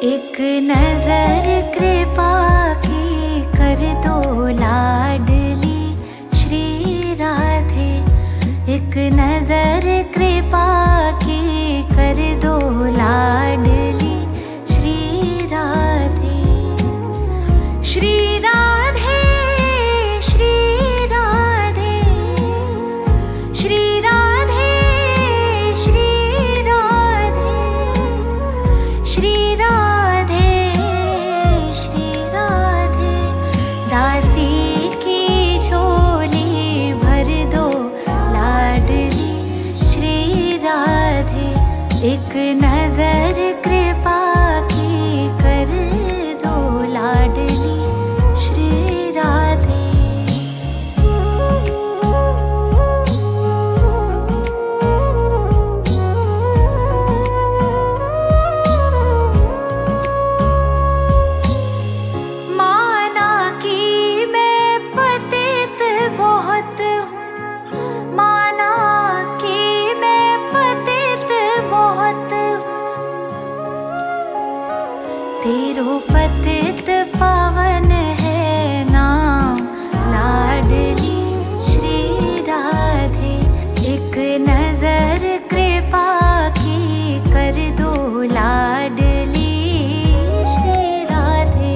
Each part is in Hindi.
एक नजर कृपा की कर दो लाडली श्री राधे। एक नजर कृपा की कर दो लाडली श्री राधे। श्री राधे श्री राधे श्री राधे श्री राधे श्री राधे श्री राधे। दासी की झोली भर दो लाडली श्री राधे। एक नजर कृपा की कर दो लाडली श्री राधे। माना कि मैं पतित बहुत हूँ, माना कि मैं पतित बहुत हूँ। तेरो पतित पावन है नाम लाडली श्री राधे। एक नजर कृपा की कर दो लाडली श्री राधे।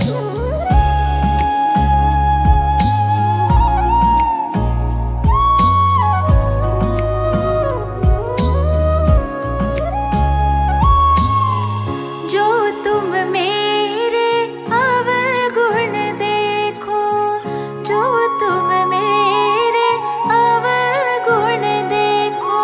जो तुम मेरे अवगुण देखो, जो तुम मेरे अवगुण देखो,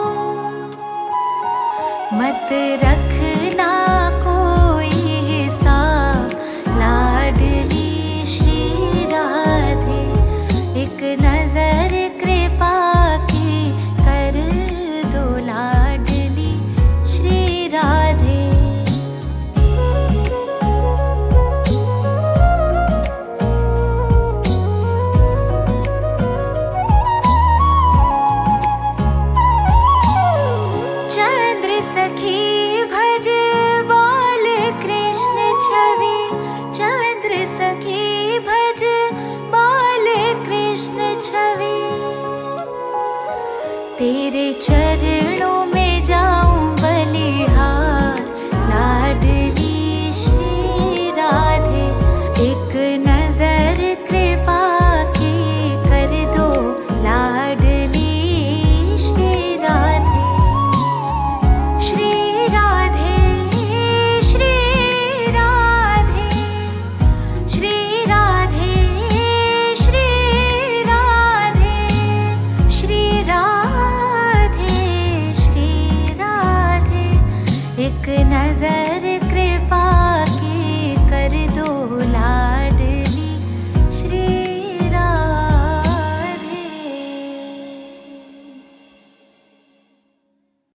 मत रखना कोई हिसाब लाडली श्री राधे। एक नजर कृपा की कर दो लाडली श्री राधे। चंद्र सखी भज बाल कृष्ण छवि, चंद्र सखी भज बाल कृष्ण छवि। तेरे चरण